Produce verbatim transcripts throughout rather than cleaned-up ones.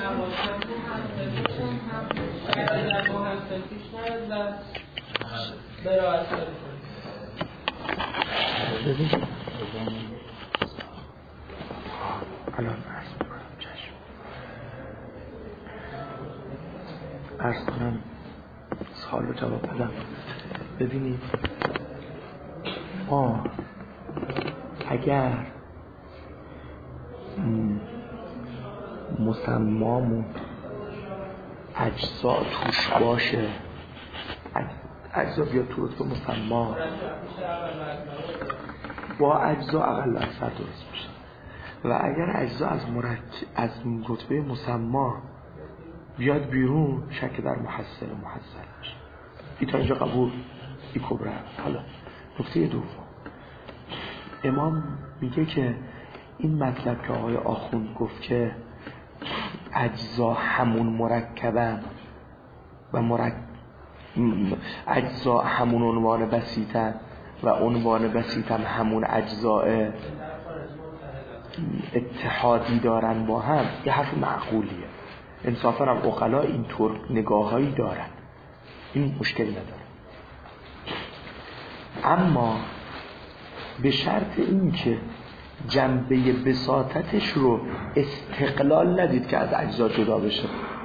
الان عرض میکنم چشم عرض کنم سوال رو جواب بدم. ببینید ما اگر مسمامون اجزا توش باشه، اجزا بیاد تو رتبه مسما، با اجزا اقل از صد درست میشه. و اگر اجزا از مرکب از رتبه مسما بیاد بیرون، شک در محصل و محصل میشه. این تا اینجا قبول، این کبره. حالا نکته دوم، امام میگه که این مطلب که آقای آخوند گفت که اجزا همون مرکبن و مرکب اجزا همون عنوان بسیطن و عنوان بسیطن همون اجزاء اتحادی دارن با هم، یه حرف معقولیه. انصافا هم عقلا اینطور نگاهایی دارن، این مشکل نداره. اما به شرط این که جنبه بساطتش رو استقلال ندید که از اجزا جدا بشه.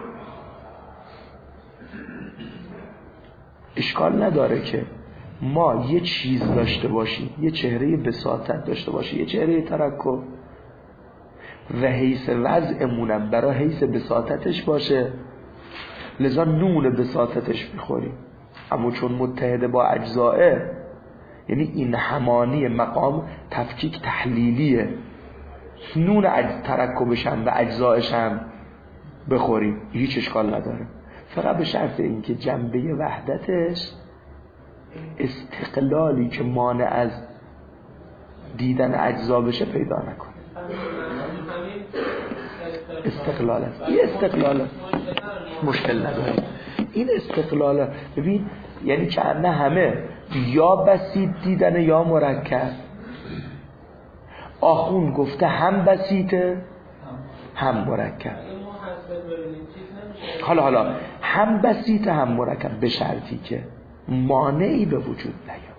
اشکال نداره که ما یه چیز داشته باشیم، یه چهره بساطت داشته باشیم، یه چهره ترکب، و حیث وضعمونم برای حیث بساطتش باشه، لذا نون بساطتش میخوریم. اما چون متحد با اجزائه، یعنی این همانی مقام تفکیک تحلیلیه، نون ترکبش هم و اجزایش هم بخوریم، هیچ اشکال نداره. فقط به شرط این که جنبه وحدتش استقلالی که مانع از دیدن اجزا بشه پیدا نکنه. استقلال است، این استقلال است. مشکل نداره این استقلال. ببین یعنی که نه همه یا بسیط دیدن یا مرکب. آخون گفته هم بسیطه هم مرکب. حالا حالا هم بسیطه هم مرکب، به شرطی که مانعی به وجود نیاد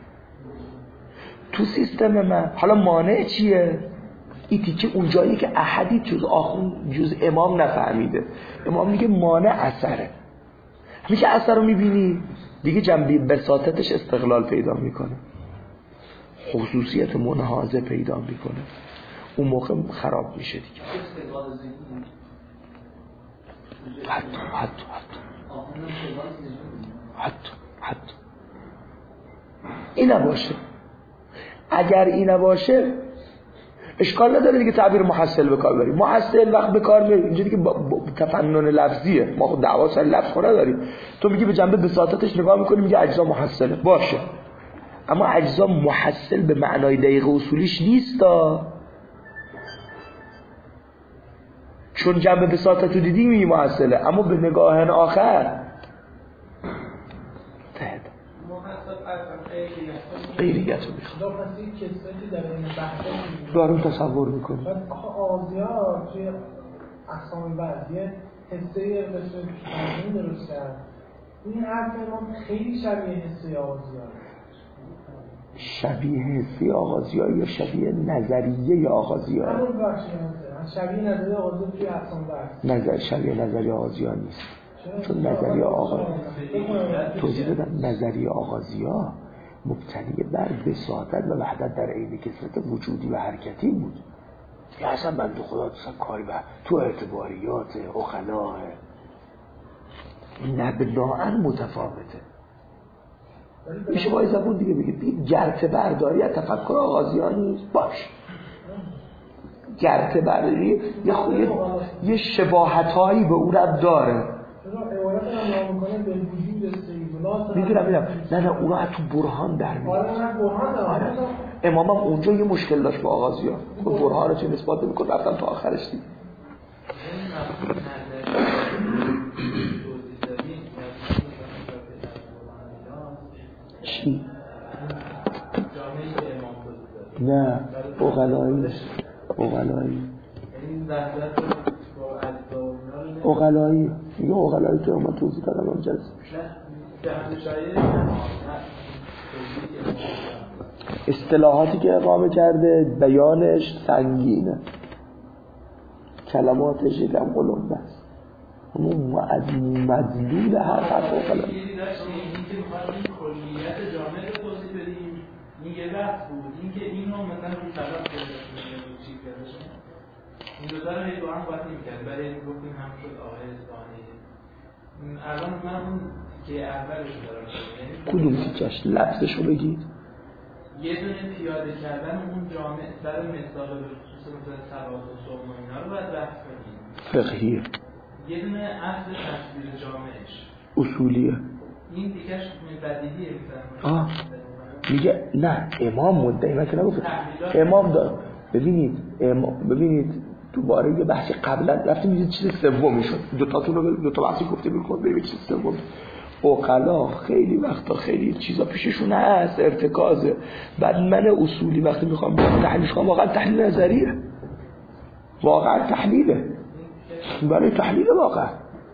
تو سیستم من. حالا مانع چیه؟ ایتی که اونجایی که احدی جز آخون جز امام نفهمیده. امام میگه مانع اثره. همین که اثر رو میبینی دیگه جنبه بساطتش استقلال پیدا میکنه، خصوصیت منحازه پیدا میکنه، اون موقع خراب میشه دیگه. حتی حتی حتی حتی این نباشه. اگر این نباشه اشکال نداره دیگه تعبیر محصل به کار بریم. محصل وقت به کار میره اینجا دیگه با با تفنن لفظیه. ما خود دعوا سر لفظ خورا داریم. تو میگی به جنبه بساطتش نگاه میکنی میگه اجزا محصله، باشه، اما اجزا محصل به معنای دقیق اصولیش نیستا. چون جنبه بساطت رو دیدی میگی محصله، اما به نگاه آخر تهد غیریت رو میخواد. پس این کسایی در این بحث دارون تصور میکنی آخه آزیا توی اقسام بعضیه حسه قسم تنظیم درست کرد. این حرف ما خیلی شبیه حسه آغازیان. شبیه حسه آغازیان یا شبیه نظریه آغازیان؟ همون بخشی هسته شبیه نظریه آغازیان توی اقسام بعض. نظر شبیه نظریه آغازیان نیست. چون نظریه آغازیان توضیح دادم، نظریه آغازیان مبتنی بر بساطت و وحدت در عین کثرت وجودی و حرکتی بود. یا اصلا بنده خدا اصلا کاری به تو اعتباریات اخلاق نبناعن متفاوته. میشه با زبون دیگه بگید بید گرته برداری از تفکر آغازیان نیست. باش گرته برداری یه خویه یه شباهتایی به اون رب داره. میدونم میدونم نه نه اونا از تو برهان در میاد. آره امام هم اونجا یه مشکل داشت با آغازیان، خود برهانه چه نسبت میکن رفتم تا آخرش دید. چی؟ نه اغلایی اغلایی عقلایی میگه عقلایی که من توضیح دادم اون جلسه اصطلاحاتی که اقامه کرده بیانش سنگینه، کلماتش یکم قلمبه است، اون از مدلول هر حرف عقلایی این که میخوایم این کلیت جامعه رو توضیح بدیم، این یه بحث بود. این که اینو مثلا روی طبق چیز کردش این دو تا رو هی با هم باید نمی‌کرد، برای این گفتیم هم شد آقای ثانی. الان من اون که اولش دارم کدوم تیکش لفظشو بگید؟ یه دونه پیاده کردن اون جامعه سر مثال به خصوص مثلا صلوات و صوم و اینا رو باید بحث کنیم. فقهیه. یه دونه اصل تصویر جامعهش اصولیه. این دیگهش بدیهیه میفهمم. آه میگه نه امام مدعی من که نگفت امام داد. ببینید امام ببینید دوباره یه بحث قبلا رفتیم یه چیز سومی شد، دو تاتون رو دو تا بحثی گفته میخواد بریم چیز سوم. عقلا خیلی وقتا خیلی چیزا پیششون هست ارتکازه، بعد من اصولی وقتی میخوام تحلیلش کنم واقعا تحلیل نظریه، واقعا تحلیله برای تحلیل واقعا.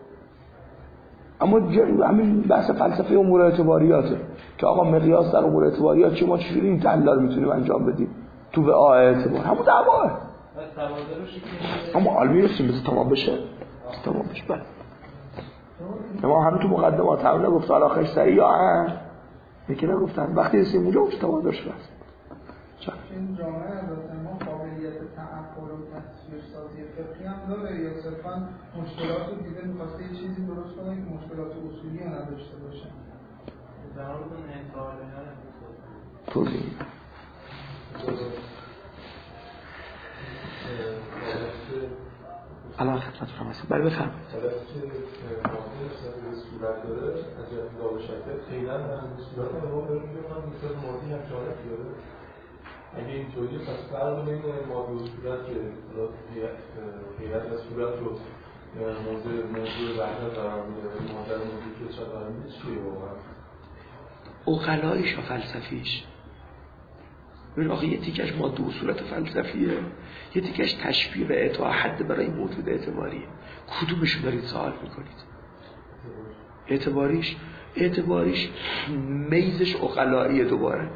اما همین بحث فلسفه امور اعتباریاته که آقا مقیاس در امور اعتباریات چه ما چجوری این تحلیل رو میتونیم انجام بدیم تو به آ اعتبار همون دعواه. اما حال میرسیم بذار تمام بشه تمام بشه. بله اما همین تو مقدمات هم نگفت حالا آخرش سریعا یکی نگفتن وقتی رسیم اونجا اونجا تمام داشت بس این جامعه البته ما قابلیت تعقل و تصویر سازی فقهی هم داره یا صرفا مشکلات رو دیده می‌خواسته یه چیزی درست کنه که مشکلات اصولی رو نداشته باشه. در مورد اون انتقال اینا توضیح الان خدمت فرما هستم. بله بفرمایید. حالا که ماده صورت داره از جهت داور شکل خیلی هم صورت هم ما بریم که من مثل مادی هم شارت داره. اگه اینطوری پس فرق بین ماده و صورت که خیلیت از صورت رو موضوع موضوع وحدت قرار میده و ماده رو موضوع که چه قرار میده چیه واقعا؟ عقلاییش و فلسفیش ببین آخه یه تیکش ماده و صورت فلسفیه، یه تیکش تشبیه و اعطاء حد برای این موجود اعتباریه. کدومشو دارید سوال میکنید؟ اعتباریش اعتباریش میزش عقلاییه، دوباره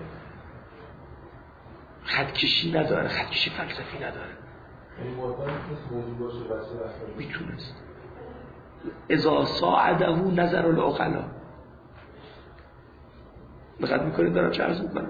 خطکشی نداره، خطکشی فلسفی نداره. این ماده میتونست موضوع باشه بسه میتونست اذا ساعده نظر العقلا. دقت میکنید دارم چه عرض میکنم؟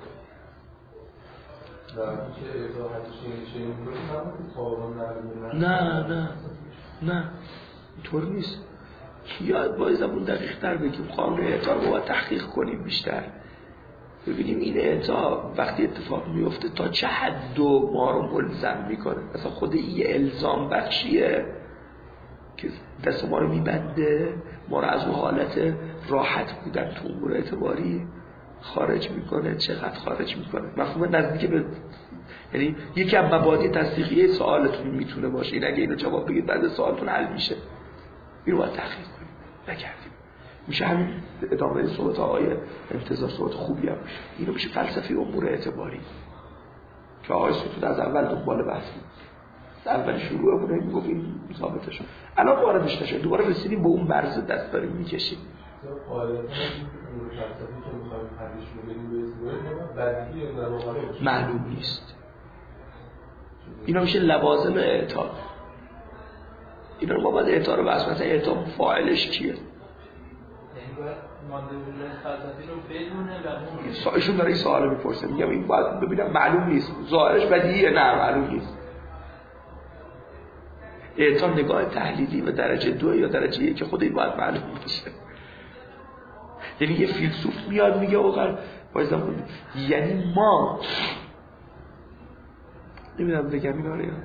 نه نه نه اینطور نیست. یاد باید زبون دقیق تر بگیم، قانون اعطا رو باید تحقیق کنیم بیشتر، ببینیم این اعطا وقتی اتفاق میفته تا چه حد ما رو ملزم میکنه. مثلا خود این الزام بخشیه که دست ما رو میبنده، ما رو از اون حالت راحت بودن تو امور اعتباری خارج میکنه. چقدر خارج میکنه؟ مفهوم نزدیک به، یعنی یکی از مبادی تصدیقیه سوالتون میتونه باشه این اگه اینو جواب بگید بعد سوالتون حل میشه. اینو باید تحقیق کنیم، نکردیم. میشه همین ادامه صحبت آقای انتظار صحبت خوبی هم میشه. اینو میشه فلسفه امور اعتباری که آقای ستود از اول دنبال بحث بود. اول شروع امور میگفت این ثابته شد، الان واردش نشد، دوباره رسیدیم به اون برز دست داریم میکشیم. معلوم نیست. اینا میشه لوازم اعطا. اینا رو ما باید اعطا رو بحث، مثلا اعطا فاعلش کیه؟ ایشون داره این سوال میپرسه، میگم این باید ببینم معلوم نیست، ظاهرش بدیهیه نه معلوم نیست. اعطا نگاه تحلیلی و درجه دو یا درجه یک خود این باید معلوم بشه. یعنی یه فیلسوف میاد میگه اوقات بایزم بود، یعنی ما نمیدونم بگم این آره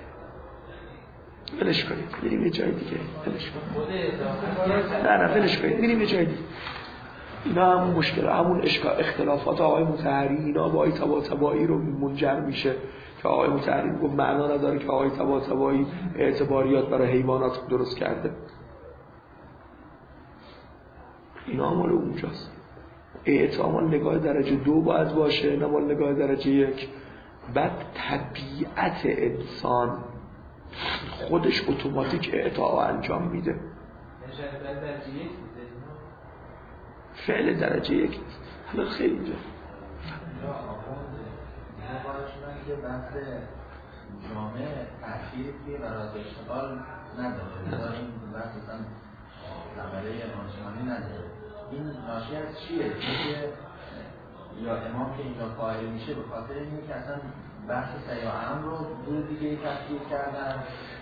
فلش کنید بریم یه جای دیگه، فلش کنید نه نه فلش کنید بریم یه جای دیگه. اینا همون مشکل همون اختلافات آقای مطهری اینا با آقای طباطبایی رو منجر میشه که آقای مطهری گفت معنا نداره که آقای طباطبایی اعتباریات برای حیوانات درست کرده. اینا مال اونجاست. اعطا مال نگاه درجه دو باید باشه، نه مال نگاه درجه یک. بعد طبیعت انسان خودش اتوماتیک اعطا انجام میده. فعل درجه یک حالا خیلی اینجا که بحث جامعه تأثیری توی برای اشتغال نداره، این بحث اصلا عمله ناشیانی نداره. این ناشی از چیه؟ چیه یا امام که اینجا قائل میشه به خاطر اینه که اصلا بحث سیاحم رو دور دیگه تفکیک کردن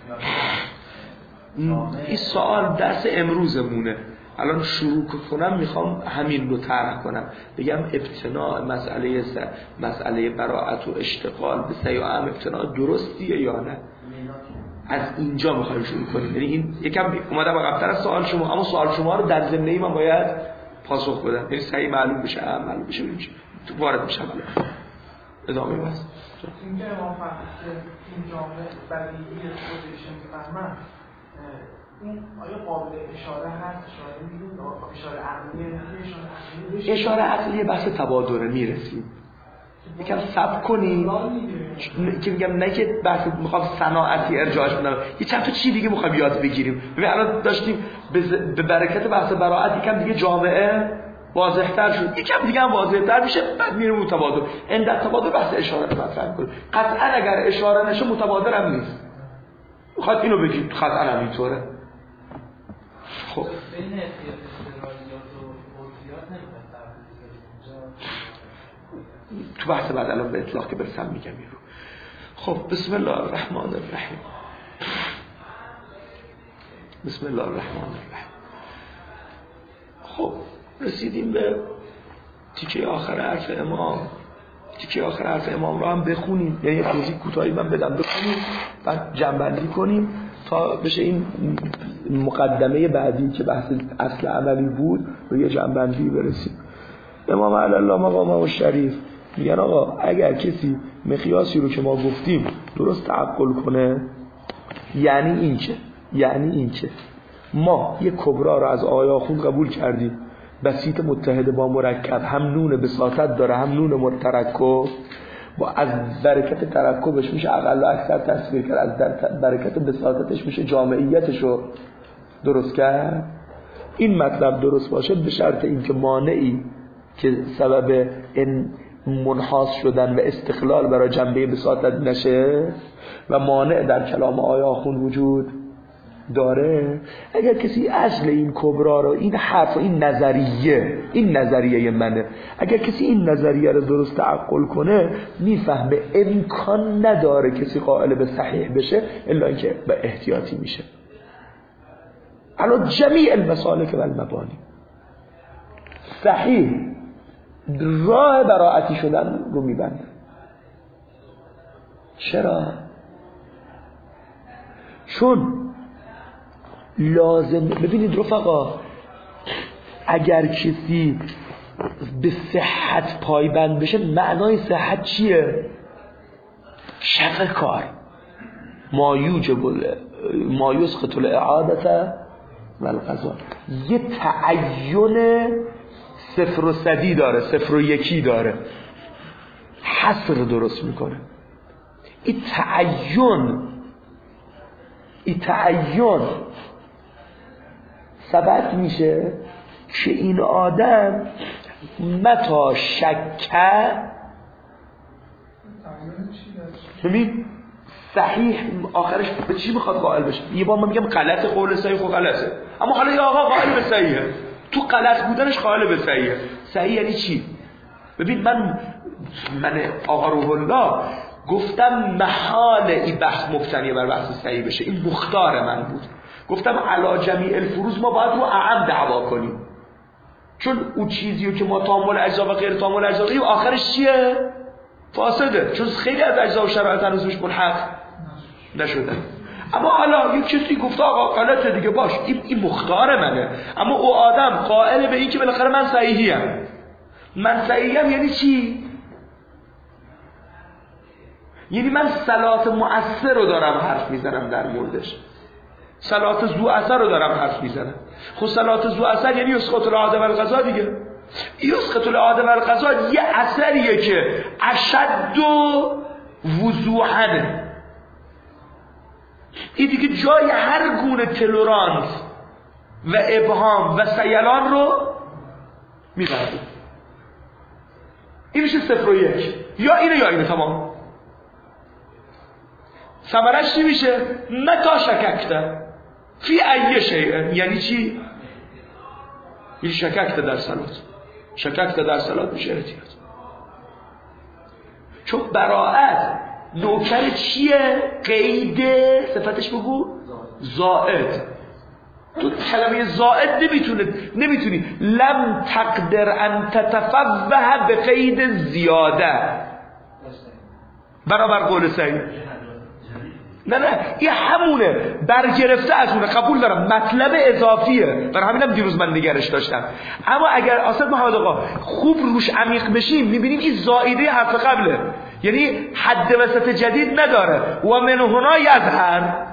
یا این سوال درس امروزمونه. الان شروع کنم میخوام همین رو طرح کنم، بگم ابتناء مسئله س... مسئله براءت و اشتغال به سیاحم ابتناء درستیه یا نه. از اینجا میخوایم شروع کنیم. یعنی این یکم اومدم عقب‌تر از سوال شما، اما سوال شما رو در ضمنی من باید پاسخ بدم، یعنی صحیح معلوم بشه، معلوم بشه ببینیم تو وارد میشم. ادامه بس اینکه امام فرمود که این جامعه بدیهی خودش میفهمن، این آیا قابل اشاره هست؟ اشاره می‌بینید اشاره عقلیه؟ اشاره عقلیه بحث تبادره میرسیم. یکم صبر کنیم که میگم نه که بحث میخوام صناعتی ارجاعش بدم، یه چند تا چی دیگه میخوام یاد بگیریم. ببین الان داشتیم به برکت بحث براءت یکم دیگه جامعه واضح‌تر شد، یکم دیگه هم واضح‌تر میشه، بعد میریم متبادر. این در تبادر بحث اشاره رو مطرح کنیم. قطعا اگر اشاره نشه متبادر هم نیست. میخواد اینو بگید قطعا هم اینطوره. خب تو بحث بعد الان به اطلاق که برسم میگم این رو. خب بسم الله الرحمن الرحیم. بسم الله الرحمن الرحیم. خب رسیدیم به تیکه آخر حرف امام. تیکه آخر حرف امام رو هم بخونیم، یعنی یه توضیح کوتاهی من بدم بخونیم بعد جمع‌بندی کنیم تا بشه این مقدمه بعدی که بحث اصل عملی بود رو یه جمع‌بندی برسیم. امام علی الله مقامه شریف میگن آقا اگر کسی مقیاسی رو که ما گفتیم درست تعقل کنه، یعنی این که یعنی این که ما یک کبرا رو از آقای آخوند قبول کردیم، بسیط متحد با مرکب، هم نون بساطت داره هم نون ترکب، با از برکت ترکبش میشه اقل و اکثر تصویر کرد، از در برکت بساطتش میشه جامعیتش رو درست کرد. این مطلب درست باشه به شرط اینکه مانعی که سبب این منحاس شدن و استقلال برای جنبه بساطت نشه و مانع در کلام آقای آخوند وجود داره. اگر کسی اصل این کبرا رو، این حرف و این نظریه این نظریه منه، اگر کسی این نظریه رو درست تعقل کنه میفهمه امکان نداره کسی قائل به صحیح بشه الا اینکه به احتیاطی میشه. الان جمیع المسالک و المبانی صحیح راه براءتی شدن رو میبنده. چرا؟ چون لازم ببینید رفقا، اگر کسی به صحت پایبند بشه، معنای صحت چیه؟ شفع کار، ما یوجب ما یسقط الاعاده و القضا. یه تعین صفر و صدی داره، صفر و یکی داره، حصر درست میکنه. این تعین این تعین ثبت میشه که این آدم متا شکه، ببین صحیح آخرش به چی میخواد قائل بشه؟ یه بار من میگم غلط قول صحیح خب غلطه، اما حالا یه آقا قائل به صحیحه، تو غلط بودنش قائل به صحیحه. صحیح یعنی چی؟ ببین من من آقا روح الله گفتم محال این بحث مبتنی بر بحث صحیح بشه، این مختار من بود. گفتم علا جمیع الفروض ما باید رو اعم دعوا کنیم، چون اون چیزیو که ما تامل اجزا و غیر تامل اجزا داریم آخرش چیه؟ فاسده، چون خیلی از اجزا و شرایط هنوز روش ملحق نشده. اما حالا یک کسی گفته آقا غلطه دیگه، باش این, این مختار منه، اما او آدم قائل به این که بالاخره من صحیحیم. من صحیحیم یعنی چی؟ یعنی من صلات مؤثر رو دارم حرف میزنم در موردش، صلات ذو اثر رو دارم حرف میزنم. خب صلات ذو اثر یعنی یسقط العاده و القضا دیگه. یسقط العاده و القضا یه اثریه که اشد و وضوحا این دیگه جای هر گونه تلورانس و ابهام و سیلان رو میبرده. این میشه صفر و یک، یا اینه یا اینه، تمام. ثمرش چی میشه؟ متا شککته فی ای شیء، یعنی چی؟ یعنی شککته در صلات، شککته در صلات میشه احتیاط. چون براءت نوکر چیه؟ قید صفتش بگو زائد. تو کلمه زائد نمیتونه نمیتونی لم تقدر ان تتفوه به قید زیاده برابر قول سعید. نه نه این همونه، برگرفته از اونه، قبول دارم، مطلب اضافیه، برای همینم دیروز من نگرش داشتم. اما اگر آسد محمد آقا خوب روش عمیق بشیم میبینیم این زائده حرف قبله، یعنی حد وسط جدید نداره. و من هنا یظهر.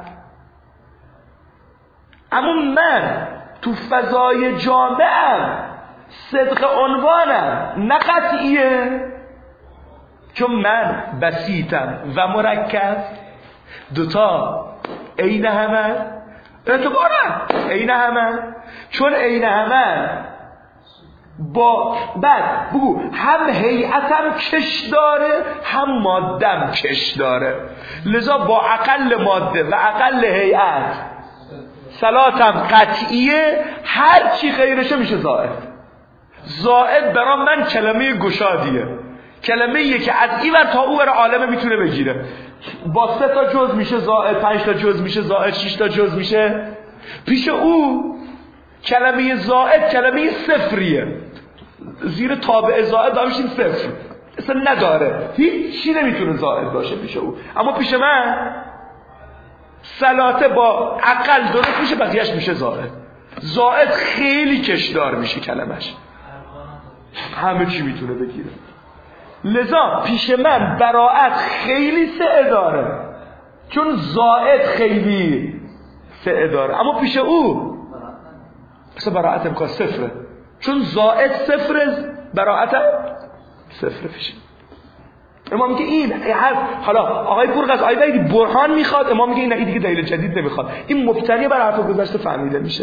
اما من تو فضای جامعه صدق عنوانم نه قطعیه، چون من بسیطم و مرکب دوتا عین همه، اعتبارم عین همه، چون عین همه با بعد بگو هم هیئتم کش داره هم مادم کش داره، لذا با اقل ماده و اقل هیئت صلاتم قطعیه، هر چی غیرشه میشه زائد. زائد برام من کلمه گشادیه، کلمه ایه که از این ور تا اون ور عالمه میتونه بگیره. با سه تا جز میشه زائد، پنج تا جز میشه زائد، شش تا جز میشه. پیش او کلمه زائد کلمه صفریه، زیر تابع زائد داشتیم صفر، اصلا نداره، هیچی نمیتونه زائد باشه پیش او. اما پیش من صلاته با اقل درست میشه، بقیهش میشه زائد. زائد خیلی کشدار میشه کلمش، همه چی میتونه بگیره. لذا پیش من براءت خیلی سعه داره، چون زائد خیلی سعه داره. اما پیش او مثلا براءت امکان صفره، چون زائد صفره، براءت صفره پیش امام میگه این حرف. حالا آقای پورقص آقای وحیدی برهان میخواد، امام میگه این این دیگه دلیل جدید نمیخواد، این مبتنی بر حرف گذشته فهمیده میشه.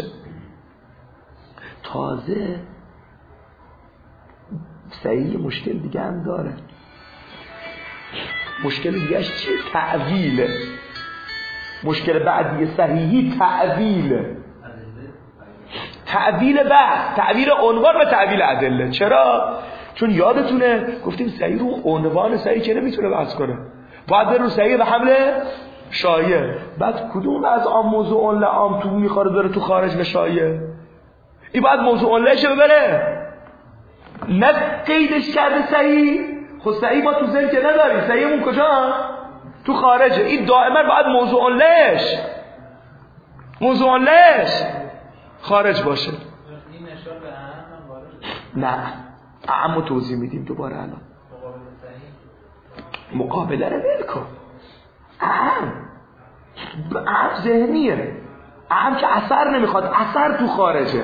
تازه صحیح مشکل دیگه هم داره. مشکل دیگهش چیه؟ تعویله. مشکل بعدی صحیحی تعویله، تعویل بحث، تعویل عنوان و تعویل ادله. چرا؟ چون یادتونه گفتیم صحیح رو عنوان صحیح که نمیتونه بحث کنه، باید بره رو صحیح و حمله شایع. بعد کدوم از آن موضوع لعام تو میخوره بره تو خارج لشایع؟ این باید موضوع لشه ببره، نه قیدش کرده صحیح. خود صحیح ما تو ذهن که نداریم، صحیحمون کجا؟ تو خارجه. این دائما باید موضوع لش موضوع لش خارج باشه. این اشاره به اهم وارد نه اعمو توضیح میدیم دوباره. الان مقابله رو ول کن. اعم اعم ذهنیه، اعم که اثر نمیخواد، اثر تو خارجه،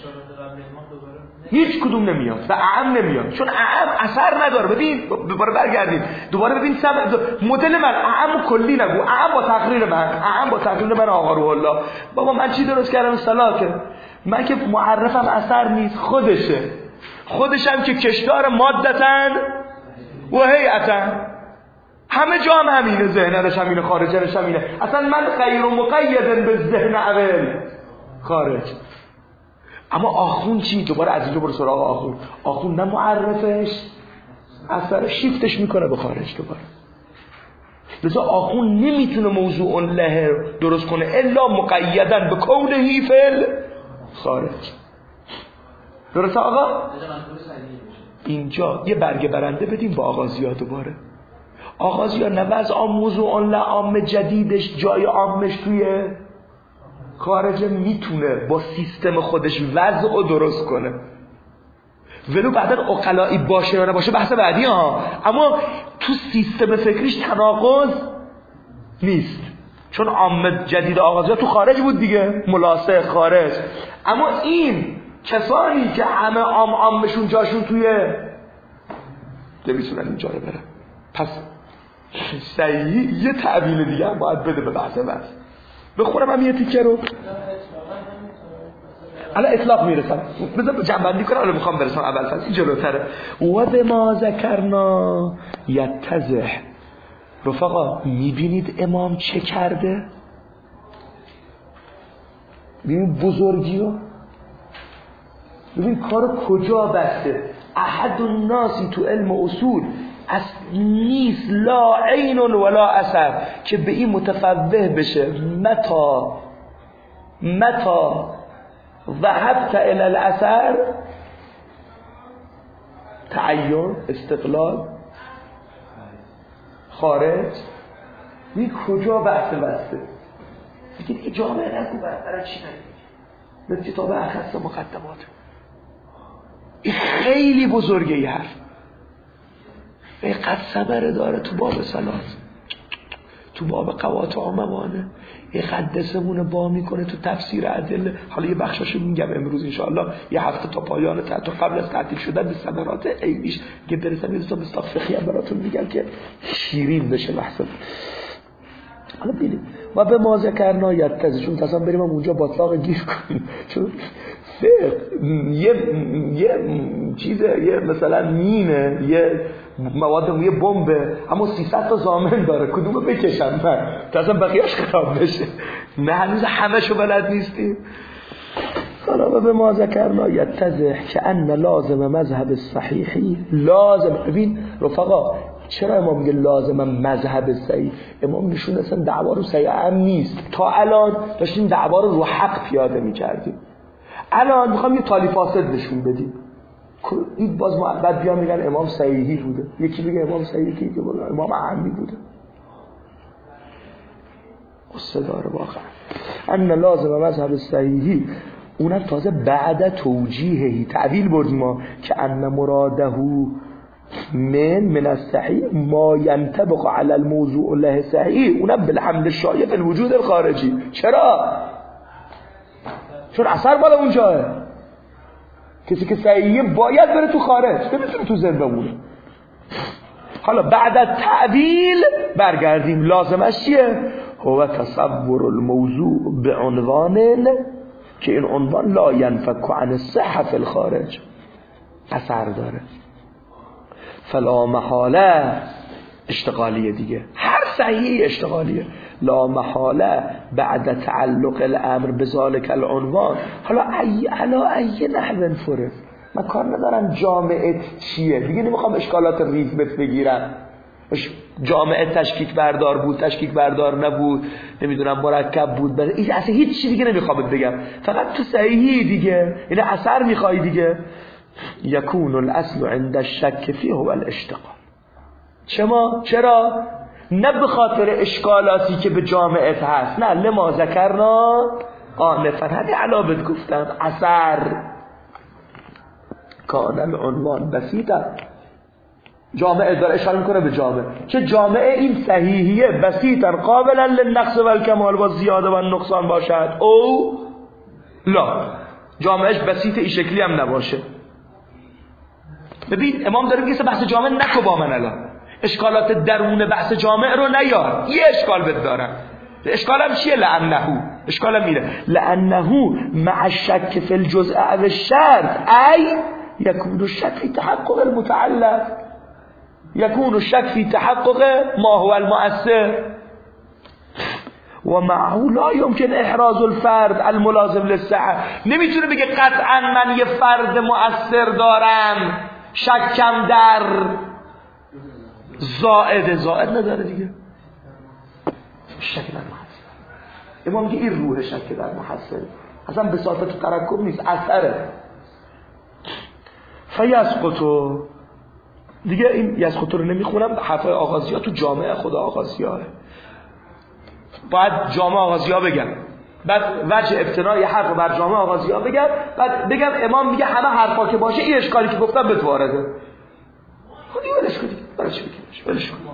هیچ کدوم نمیاد و اعم نمیاد، چون اعم اثر نداره. ببین دوباره برگردیم دوباره ببین سب... مدل من اعم کلی نگو، اعم با تقریر من، اعم با تقریر من آقا روح الله. بابا من چی درست کردم صلاته؟ من که معرفم اثر نیست، خودشه، خودشم که کشدار مادتن و هیئتن، همه جا هم همینه، ذهنش همینه، خارجش همینه. اصلا من غیر مقیدن به ذهن اول خارج. اما آخون چی؟ دوباره از اینجا برو سراغ آخون. آخون نه معرفش اثر شیفتش میکنه به خارج دوباره. لذا آخون نمیتونه موضوع له درست کنه الا مقیدن به کونه فعل خارج. درسته آقا؟ اینجا یه برگ برنده بدیم با آغازی ها دوباره. آغازی ها نه از آن موضوع لعام جدیدش جای عامش توی خارجه، میتونه با سیستم خودش وضع رو درست کنه، ولو بعدا عقلایی باشه یا نباشه بحث بعدی ها، اما تو سیستم فکریش تناقض نیست، چون عام جدید آغازی تو خارج بود دیگه، ملاصق خارج. اما این کسانی که همه عام عامشون جاشون توی نمیتونن اینجا رو برن، پس صحیح یه تعبیل دیگه هم باید بده به بحث بحث. بخورم هم یه تیکه رو الان اطلاق میرسم بذار جنبندی کنم الان میخوام برسم اول فصل جلوتره و به ما ذکرنا یتزح رفقا میبینید امام چه کرده ببین بزرگیو ببین کار کجا بسته احد الناسی تو علم اصول از نیست لا عین ولا اثر که به این متفوه بشه متا متا ذهبت الى الاثر تعین استقلال خارج این کجا بسته بسته دیگه این جامعه نگو برای چی نگو به کتاب اخص مقدمات این خیلی بزرگه یه حرف اینقدر صبره داره تو باب صلات تو باب قواطع ممانه یه قدسمونه با میکنه تو تفسیر ادله حالا یه بخشاشو میگم امروز انشاءالله یه هفته تا پایان تا قبل از تعطیل شدن به ثمرات عینیش که برسم یه دوستا مستاق فقهی هم براتون میگم که شیرین بشه بحث حالا ببینیم و به ما ذکرنا یتزح چون تصام بریم اونجا باطلاق گیر کنیم چون یه یه چیزه یه مثلا مینه یه مواد یه بمبه اما سیصد تا ضامن داره کدومو بکشن من تا اصلا بقیه‌اش خراب بشه نه هنوز همه‌شو بلد نیستیم حالا به ما ذکرنا یتزح که ان لازم مذهب صحیحی لازم ببین رفقا چرا امام میگه لازم مذهب صحیح امام نشون اصلا دعوا رو صحیح هم نیست تا الان داشتیم دعوا رو رو حق پیاده می‌کردیم الان میخوام یه تالی فاسد نشون بدیم این باز بعد بیا میگن امام صحیحی بوده یکی میگه امام صحیحی که امام اعمی بوده قصه داره واقعا ان لازم مذهب صحیحی اونم تازه بعد توجیهی تعبیل بردیم ما که ان مراده من من الصحیح ما ينطبق على الموضوع له صحیح اونم بالحمد الشایع فی الوجود الخارجی چرا چون اثر بالا اونجاه کسی که صحیحه باید بره تو خارج نمیتونه تو ذهن بمونه حالا بعد از تعبیل برگردیم لازمش چیه هو تصور الموضوع بعنوان که این عنوان لا ينفك عن الصحة فی الخارج اثر داره فلا محاله اشتغالیه دیگه هر صحیحی اشتغالیه لا محاله بعد تعلق الامر بذالک العنوان حالا ای علا ای نحو فرض من کار ندارم جامعه چیه دیگه نمیخوام اشکالات ریتمت بگیرم جامعه تشکیک بردار بود تشکیک بردار نبود نمیدونم مرکب بود این اصلا هیچ چیزی دیگه نمیخوام بگم فقط تو صحیحی دیگه این اثر میخوای دیگه یکون الاصل عند الشک فیه هو الاشتغال چما چرا نه به خاطر اشکالاتی که به جامعه هست نه لما ذکرنا آنفا همین علاوه گفتم اثر کان العنوان بسیطه جامعه داره اشاره میکنه به جامعه چه جامعه این صحیحیه بسیطا قابلا للنقص و الکمال و زیاده و نقصان باشد او لا جامعهش بسیط این شکلی هم نباشه ببین امام داره میگه بحث جامعه نکو با من الان اشکالات درون بحث جامعه رو نیار یه اشکال بد دارم اشکالم چیه لعنهو اشکالم میره لعنهو مع الشک فی الجزء او الشرط ای یکون الشک فی تحقق المتعلق یکون الشک فی تحقق ما هو المؤثر و معه لا يمكن احراز الفرد الملازم للصحه نمیتونه بگه قطعا من یه فرد مؤثر دارم شکم در زائد زائد نداره دیگه شک در محصل امام میگه این روح شک در محصل اصلا بساطت ترکب نیست اثره فیسقطو دیگه این یسقطو رو نمیخونم حرفای آغازی ها تو جامعه خدا آغازی ها باید جامعه آغازی ها بگم بعد وجه ابتنای حرف بر جامعه آغازی ها بگم بعد بگم امام میگه همه حرفا که باشه این اشکالی که گفتم بهت وارده خودی ولش کنید برای چی بگیمش ولش کن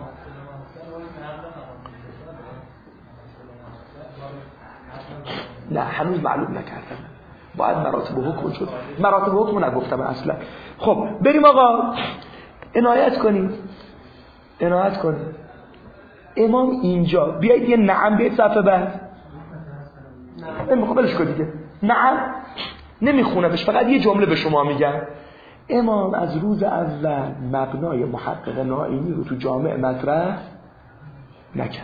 نه هنوز معلوم نکردم باید مراتب حکم شد مراتب حکم نگفتم اصلا خب بریم آقا عنایت کنید عنایت کنید امام اینجا بیایید یه نعم بیایید صفحه بعد نمیخوام بلش کن دیگه. نه نمیخونمش، فقط یه جمله به شما میگم. امام از روز اول مبنای محقق نائینی رو تو جامع مطرح نکرد.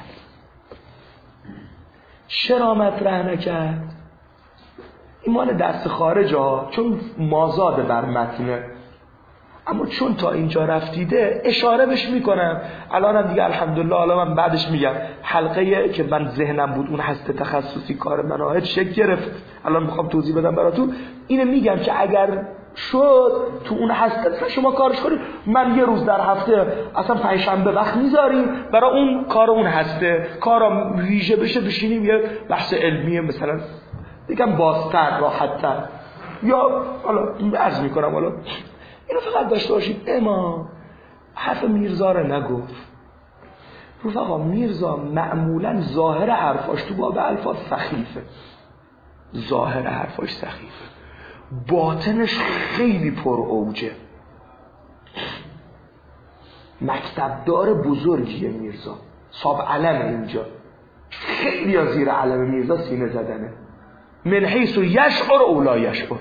چرا مطرح نکرد؟ این مال دست خارج ها، چون مازاده بر متنه، اما چون تا اینجا رفتیده اشاره بهش میکنم. الانم دیگه الحمدلله، حالا من بعدش میگم حلقه که من ذهنم بود اون هسته تخصصی کار مناهج شکل گرفت، الان میخوام توضیح بدم براتون. اینو میگم که اگر شد تو اون هسته شما کارش کنید، من یه روز در هفته اصلا پنجشنبه وقت میذاریم برای اون کار اون هسته، کارا ویژه بشه، بشینیم یه بحث علمیه مثلا بگم بازتر راحت‌تر، یا حالا عرض میکنم حالا اینو فقط داشته باشید. امام حرف میرزا رو نگفت. رفقا میرزا معمولا ظاهر حرفاش تو باب الفاظ سخیفه، ظاهر حرفاش سخیفه، باطنش خیلی پر اوجه. مکتبدار بزرگیه میرزا، صاحب علم اینجا، خیلی از زیر علم میرزا سینه زدنه. من حیث یشعر او لا یشعر.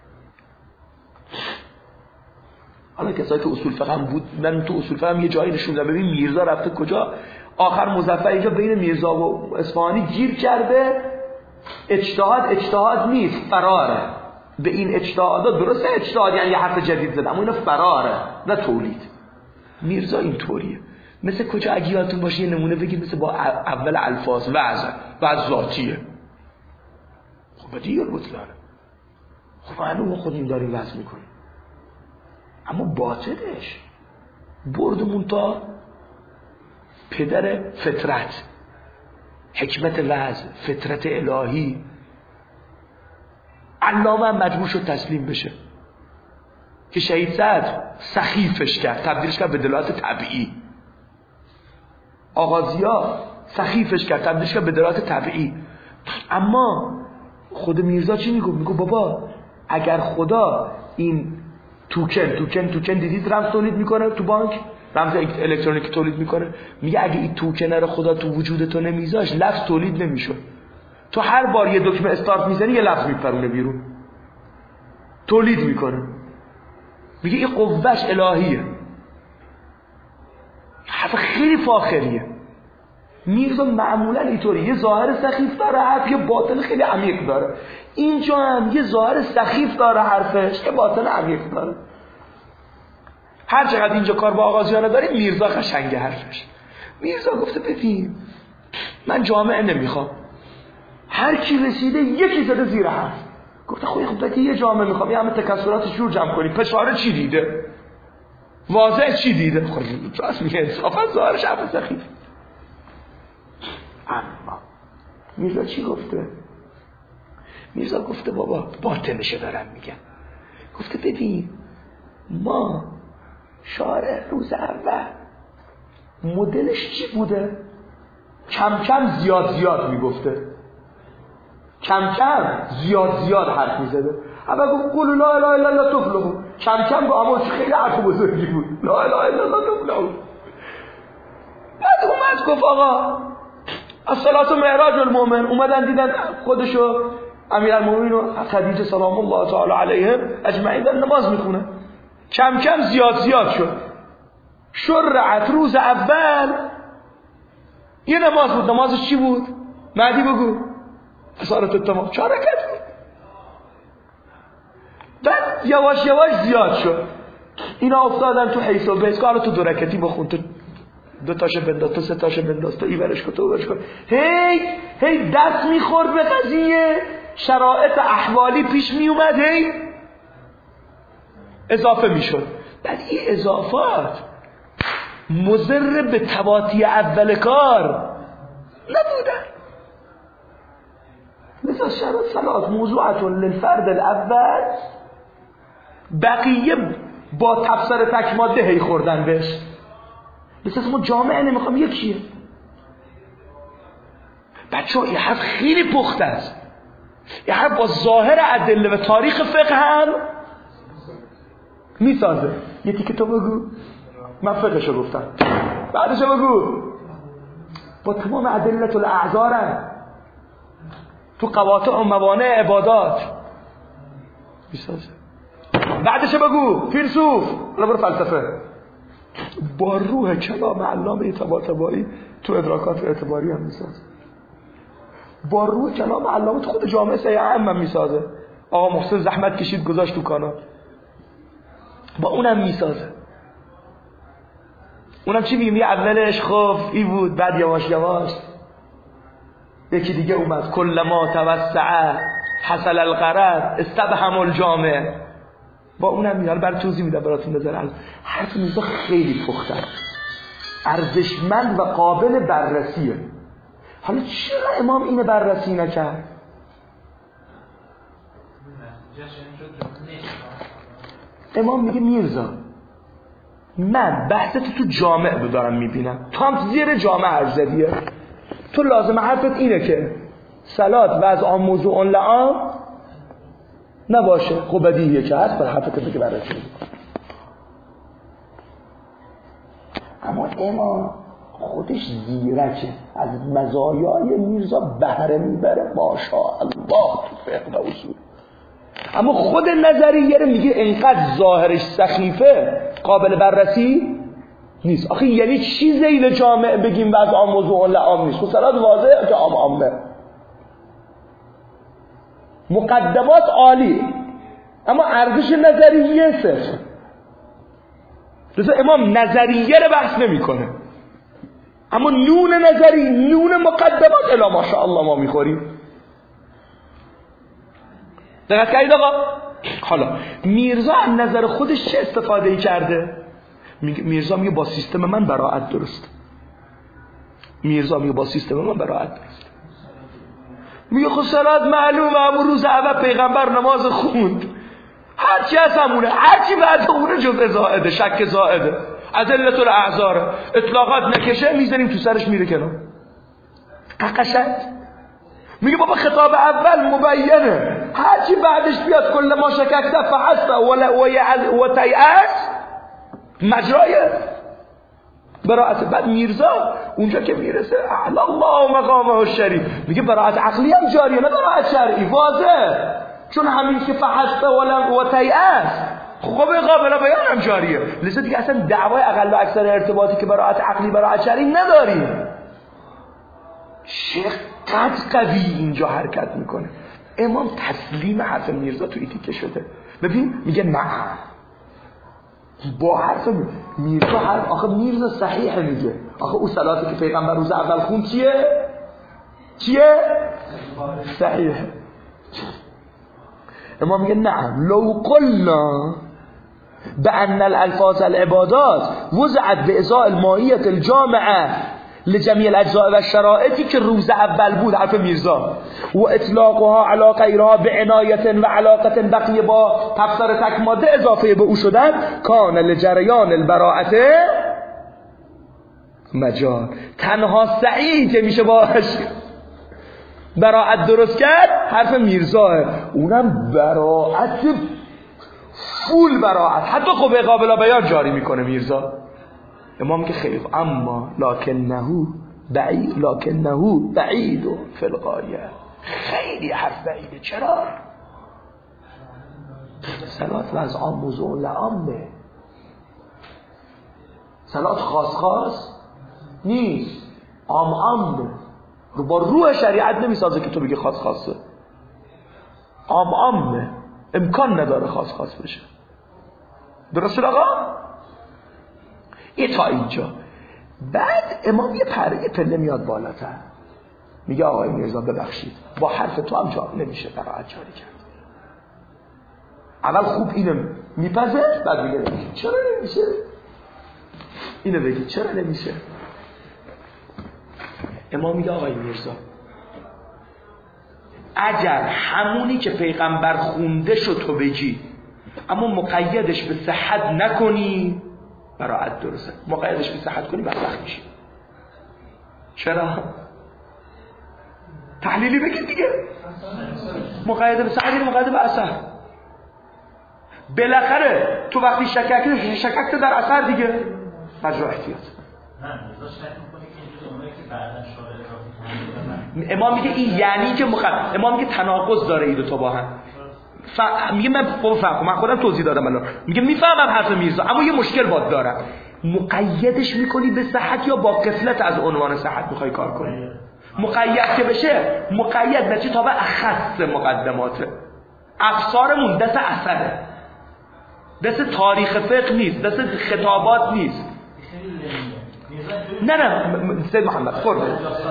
حالا کسایی که اصول فقه هم بود، من تو اصول فقه هم یه جایی نشوندم ببین میرزا رفته کجا. آخر مظفر اینجا بین میرزا و اصفهانی گیر کرده، اجتهاد اجتهاد نیست، فراره. به این اجتهادات درسته اجتهاد یعنی یه حرف جدید زدم، اما اینا فراره نه تولید. میرزا این طوریه. مثل کجا اگه یادتون باشه یه نمونه بگید، مثل با اول الفاظ وعظ وعظ ذاتیه. خب دیگه بطلانه. خب معلومه خودمون داریم وعظ میکنیم، اما باطنش بردمون تا پدر فطرت، حکمت وعظ، فطرت الهی. علامه هم مجبور شد تسلیم بشه که شهید سعد سخیفش کرد، تبدیلش کرد به دلالت طبیعی. آغازیا سخیفش کرد، تبدیلش کرد به دلالت طبیعی. اما خود میرزا چی میگو؟ میگو بابا اگر خدا این توکن توکن توکن دیدید رمز تولید میکنه تو بانک، رمز الکترونیکی تولید میکنه، میگه اگه این توکن رو خدا تو وجود تو نمیذاش لفظ تولید نمیشد. تو هر بار یه دکمه استارت میزنی یه لفظ میپرونه بیرون، تولید میکنه. میگه این قوهش الهیه. حرف خیلی فاخریه. میرزا معمولا اینطوری، یه ظاهر سخیف داره حرف، یه باطن خیلی عمیق داره. اینجا هم یه ظاهر سخیف داره حرفش، یه باطن عمیق داره. هر چقدر اینجا کار با آغازیانه داریم، میرزا قشنگه حرفش. میرزا گفته ببین من جامعه نمیخوام، هر کی رسیده یکی زده زیر حرف. گفته خب خب یه جامعه میخوام، یه همه تکسراتش رو جمع کنی. پشاره چی دیده؟ واضح چی دیده؟ خب راست میگه، انصافا ظاهرش حرف سخیف. اما میرزا چی گفته؟ میرزا گفته بابا باطنشه دارم میگم. گفته ببین ما شارع روز اول مدلش چی بوده؟ کم کم زیاد زیاد میگفته، کم کم زیاد زیاد حرف میزده. اما گفت قولوا لا اله الا الله تفلحوا، کم کم با اما خیلی حرف بزرگی بود، لا اله الا الله تفلحوا. بعد اومد گفت آقا الصلاة معراج المؤمن. اومدن دیدن خودشو امیرالمومنین و خدیجه سلام الله تعالی علیهم اجمعین دارن نماز میخونن. کم کم زیاد زیاد شد. شرعت روز اول یه نماز بود. نمازش چی بود؟ مهدی بگو. اصارت التمام چهار رکعت بود. بعد یواش یواش زیاد شد. اینا افتادن تو حیث و بیس، حالا تو دو رکعتی بخون، تو دو تاشو بنداز، تو سه تاشو بنداز، تو ایورش کن، تو اورش کن. هی هی دست میخورد به قضیه، شرایط احوالی پیش میومد، هی اضافه میشد. بعد این اضافات مضر به تواطی اول کار نبودن. مثل شرط صلات موضوعت للفرد الاول، بقیه با تفسیر تک ماده هی خوردن بهش. مثل ما جامعه نمیخوام یکیه. بچه ها این حرف خیلی پخته است. این حرف با ظاهر ادله و تاریخ فقه هم میسازه. یه تیکه تو بگو، من فقهشو گفتم، بعدشو بگو. با تمام ادله الاعذارن. تو قواطع و موانع عبادات میسازه. بعدش بگو فیلسوف، حالا برو فلسفه، با روح کلام علامه طباطبایی تو ادراکات اعتباری هم میسازه، با روح کلام علامه خود جامعه سیاهم هم میسازه. آقا محسن زحمت کشید گذاشت تو کانال، با اونم میسازه. اونم چی میگه؟ اولش خوف ای بود، بعد یواش یواش یکی دیگه اومد، کلما توسع حصل الغرض استبهم الجامع. با اونم میاد. برای توضیح میدم براتون نظر. حرف میرزا خیلی پخته، ارزشمند و قابل بررسیه. حالا چرا امام اینو بررسی نکرد؟ امام میگه میرزا من بحثت تو جامع دارم میبینم، تو هم زیر جامع حرف زدیه، تو لازم حرفت اینه که صلات و از آن موضوع لعام نباشه. خب بدیهیه که هست، برای حرفت بگه بررسی میکنه. اما امام خودش زیرکه، از مزایای میرزا بهره میبره ماشاءالله تو فقه و اصول. اما خود نظریه رو میگه اینقدر ظاهرش سخیفه قابل بررسی نیست. آخه یعنی چی زیل جامع بگیم و از آن موضوع لعام نیست؟ خصوصات واضحه که عام عامه، مقدمات عالی، اما ارزش نظریه صفر. لذا امام نظریه رو بحث نمی کنه، اما نون نظری، نون مقدمات الا ماشاءالله ما میخوریم. دقت کردید آقا؟ حالا میرزا از نظر خودش چه استفاده ای کرده؟ میرزا میگه با سیستم من براعت درست. میرزا میگه با سیستم من براعت درست. میگه خب صلات معلومه، همون روز اول پیغمبر نماز خوند، هرچی از همونه، هرچی بعد اونه جزء زائده، شک زائده، از علت الاعذار اطلاقات نکشه میزنیم تو سرش میره کنار. قشنگ میگه بابا خطاب اول مبینه، هرچی بعدش بیاد کل ما شککت فحسب و تیأس مجرای براعت. بعد میرزا اونجا که میرسه اعلی الله مقامه الشریف میگه براعت عقلی هم جاریه، نه براعت شرعی، واضح، چون همین که فحسب و تیأس خب قابل بیان هم جاریه. لذا دیگه اصلا دعوای اقل و اکثر ارتباطی که براعت عقلی براعت شرعی نداریم. شیخ قد قوی اینجا حرکت میکنه. امام تسلیم حرف میرزا تو ایتیکه شده. ببین میگه نه با حرف میرزا، حرف آخه میرزا صحیح میگه. آخه او صلاتی که پیغمبر روز اول خون چیه؟ چیه؟ صحیح. امام میگه نعم لو قلنا بأن الالفاظ العبادات وضعت بإزاء الماهیت الجامعه لجميع الاجزاء و الشرائطی که روز اول بود، حرف میرزا، و اطلاقها علی غیرها بعنایت و علاقت بقیه با تفسیر تک ماده اضافه به او شدن، کان لجریان البراءت مجال. تنها سعی که میشه باش براءت درست کرد حرف میرزاه، اونم براءت فول براءت، حتی خب قابل بیان جاری میکنه میرزا. امام که خیلی اما لکنه بعید، لکنه بعید فی الغایه، خیلی حرف بعیده. چرا؟ صلات از عام موضوع لعامه، صلات خاص خاص نیست، عام عامه، رو با روح شریعت نمیسازه که تو بگی خاص خاصه، عام عامه، امکان نداره خاص خاص بشه. درسته آقا؟ این تا اینجا. بعد امام یه پره پله میاد بالاتر، میگه آقای میرزا ببخشید با حرف تو هم جا نمیشه براعت جاری کرد. اول خوب اینو میپذیر، بعد میگه چرا نمیشه؟ اینو بگید چرا نمیشه؟ امام میگه آقای میرزا اگر همونی که پیغمبر خونده شو تو بگی اما مقیدش به صحت نکنی براعت درسته، مقیدش به صحت کنی بدبخت میشی. چرا؟ تحلیلی بگید دیگه، مقید به صحت یعنی مقید به اثر. بالاخره تو وقتی شکک شککت در اثر دیگه مجرا احتیاط. نه میرزا شک میکنه که اینجور امام میگه این یعنی که مخ... امام میگه تناقض داره این دو تا با هم. ف... میگه من بفهم، من خودم توضیح دادم الان. میگه میفهمم حرف میرزا، اما یه مشکل باد دارم. مقیدش میکنی به صحت یا با قفلت از عنوان صحت میخوای کار کنی؟ مقید که بشه، مقید نشه تا به اخص مقدماته. افسارمون دست اثره، دست تاریخ فقه نیست، دست خطابات نیست. نه نه سید محمد خورده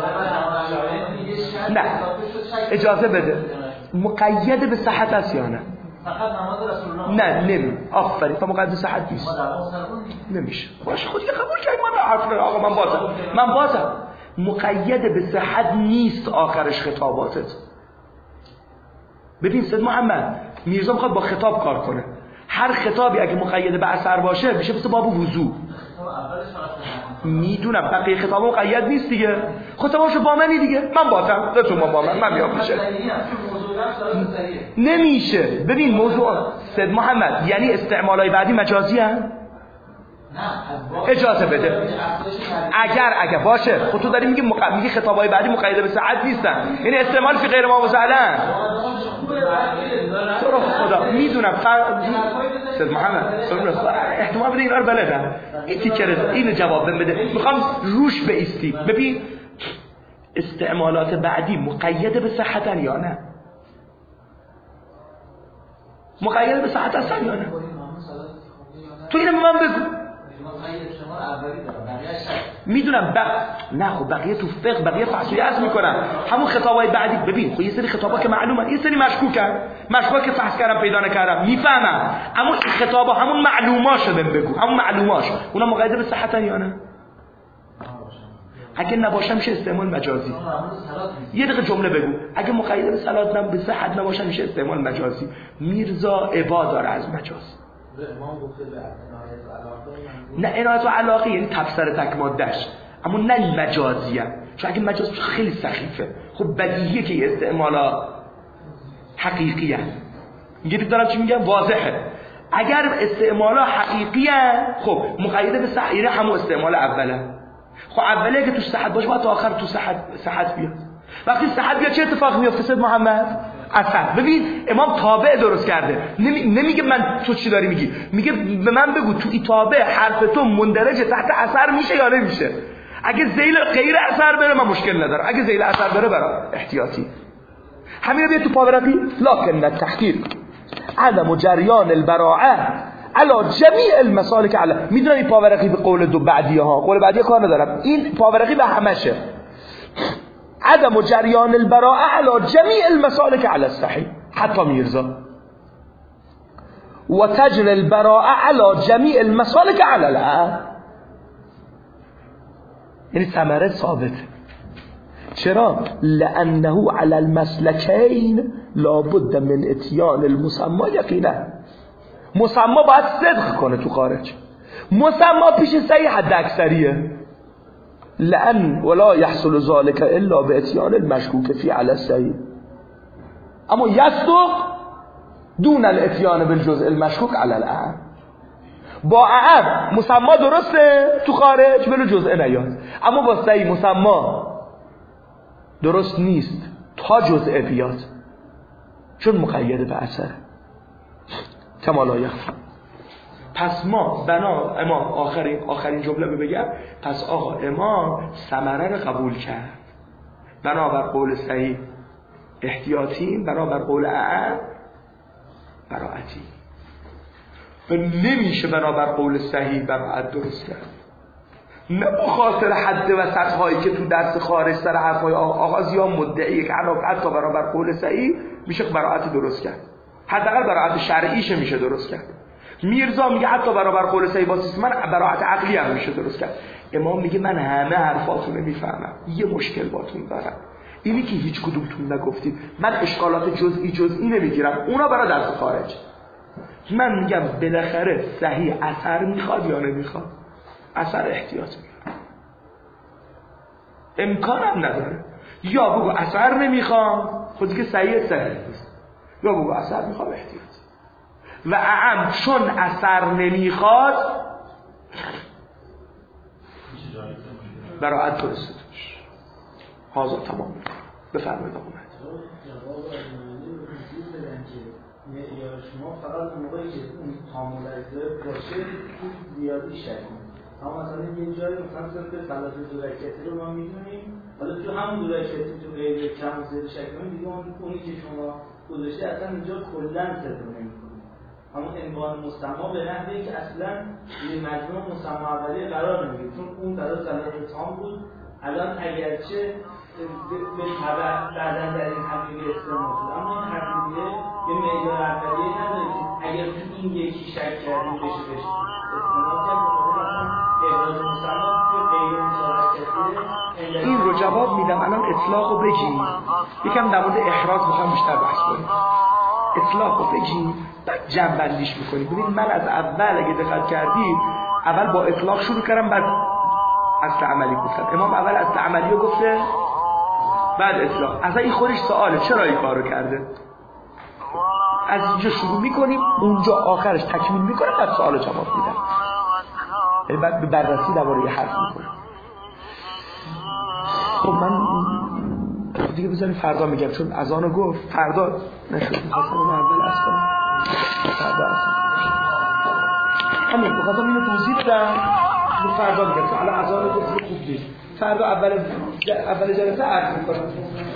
نه اجازه بده، مقید به صحت است یا نه؟ نه نمی آفرین، تا مقید به صحت نیست نمیشه. باشه خودی قبول کنی، من حرف نه آقا، من بازم من بازم مقید به صحت نیست آخرش خطاباتت. ببین سید محمد میرزا میخواد با خطاب کار کنه، هر خطابی اگه مقید به اثر باشه میشه مثل باب وضو. میدونم بقیه خطاب مقید نیست دیگه، خطاباشو با منی دیگه، من باتم تو با من من میام میشه نمیشه. ببین موضوع سید محمد یعنی استعمالای بعدی مجازی هم اجازه بده. اگر اگر باشه خود تو داری میگی مق... میگی خطابای بعدی مقید به صحت نیستن، یعنی استعمال فی غیر ما وسعلن. تو رو خدا میدونم فر... سید محمد احتمال بده اینا رو بلدن، این تیکره اینو جواب بده، میخوام روش بایستی. ببین استعمالات بعدی مقید به صحتن یا نه؟ مقید به صحت هستن یا نه؟ تو اینو به من بگو. میدونم بق... نه خب بقیه تو فقه بقیه فحصی از میکنن همون خطابای بعدی. ببین خب یه سری خطابا که معلومه، یه سری مشکوکن، مشکوک که فحص کردم پیدا نکردم میفهمم، اما این خطابا همون معلوماشو بهم بگو، همون معلوماش اونا مقید به صحتن یا نه؟ اگه نباشه میشه استعمال مجازی. یه دقیقه جمله بگو، اگه مقید به صلات نم به صحت نباشه میشه استعمال مجازی. میرزا عبا داره از مجاز. نه عنایت و علاقه یعنی تفسیر تک مادهش، اما نه مجازی هم. چون اگه مجاز بشه خیلی سخیفه. خب بدیهیه که استعمالا حقیقی هست. میگید دارم چی میگم؟ واضحه. اگر استعمالا حقیقی هست خب مقید به صحت همون استعمال اوله. خب اوله که تو صحت باشه باید تا آخر تو صحت صحت بیاد. وقتی صحت بیاد چه اتفاقی میفته سید محمد؟ اصلا ببین امام تابع درست کرده. نمی... نمیگه من تو چی داری میگی، میگه به من بگو تو این تابع حرف تو مندرج تحت اثر میشه یا نمیشه. اگه ذیل غیر اثر بره من مشکل ندارم، اگه ذیل اثر بره برام احتیاطی. همین رو بیاد تو پاورقی. لکن التحقیق عدم جریان البراءه علی جمیع المسالک علی. میدونم این پاورقی به قول دو بعدیه ها، قول بعدیه کار ندارم، این پاورقی به همشه. عدم جریان البراءه على جميع المسالك على الصحيح حتى میرزا، و تجري البراءه على جميع المسالك على العام. یعنی ثمره ثابت. چرا؟ لانه على المسلكين لابد من اتيان المسمى یقینا. مسمى باید صدق کنه تو خارج، مسمى پیش صحیح حد اکثریه. لأن ولا يحصل ذلك إلا بإتيان المشكوك في على الصحيح. اما يصدق دون الاتيان بالجزء المشكوك على الأعم. با اعم مسمى درسته تو خارج بلو جزء نیاد، اما با صحیح مسمى درست نیست تا جزء بیاد، چون مقید به اثر. کما لا یخفی. پس ما بنا امام آخرین آخرین جمله رو بگم، پس آقا امام ثمره رو قبول کرد، بنابر قول صحیح احتیاطیم، بنابر قول اعم براعتی. و نمیشه بنابر قول صحیح براعت درست کرد، نه بخاطر حد و سطحایی که تو درس خارج سر حرفای آغازی ها مدعی که حتی بنابر قول صحیح میشه براعت درست کرد، حداقل براعت شرعیش میشه درست کرد. میرزا میگه حتی برابر قول صحیح با سیستم براعت عقلی هم میشه درست کرد. امام میگه من همه حرفاتون رو میفهمم، یه مشکل باتون دارم، اینی که هیچ کدومتون نگفتید. من اشکالات جزئی جزئی نمیگیرم، اونا برای درس خارج. من میگم بالاخره صحیح اثر میخواد یا نمیخواد؟ اثر احتیاط میخواد، امکانم نداره. یا بگو اثر نمیخوام خودی که صحیح صحیح نیست، یا بگو اثر میخوام احتیاط. و اعم چون اثر نمیخواد براعت درسته توش. هازا تمام. بفرمایید آقا مهدی. جواب معنی رو توضیح بدن که معیار شما فقط موقعی که اون تامل اجزای باشه زیادی شدید. اما مثلا یه جایی مثلا صرف صلات دورکتی رو ما میدونیم، حالا تو همون دورکتی تو غیر کم و زیر شکل دیگه اون اونی که شما گذاشته اصلا اینجا کلا صدر نمی‌کنه. همون عنوان مسما به نحوی که اصلا یه مجموع مسما اولیه قرار نمیگیره، چون اون برای صلات تام بود. الان اگرچه به تبع بعداً در این حقیقی استعمال شد، اما این حقیقیه یه معیار اولیه نداره که اگر تو این یکی شک کردیم بشه بشه استعمال کرد. این رو جواب میدم. الان اطلاق رو بگیم، یکم در مورد احراز میخوام بیشتر بحث کنیم. اطلاق رو بگیم بعد جمع‌بندیش میکنیم. ببینید من از اول اگه دقت کردید اول با اطلاق شروع کردم بعد اصل عملی گفتم. امام اول اصل عملی رو گفته بعد اطلاق. اصلا این خودش سواله چرا این کار رو کرده. از اینجا شروع میکنیم اونجا آخرش تکمیل میکنه بعد سوال رو جواب میدم. یعنی بعد به بررسی درباره یه حرف میکنم. خب من دیگه بذاریم فردا میگم، چون اذانو گفت فردا نشد. میخواستم اون اول از کنم فردا از همین بخواستم اینو توضیح بدم رو فردا میگم، چون الان اذانو گفت خوب نیست. فردا اول اول جلسه عرض میکنم.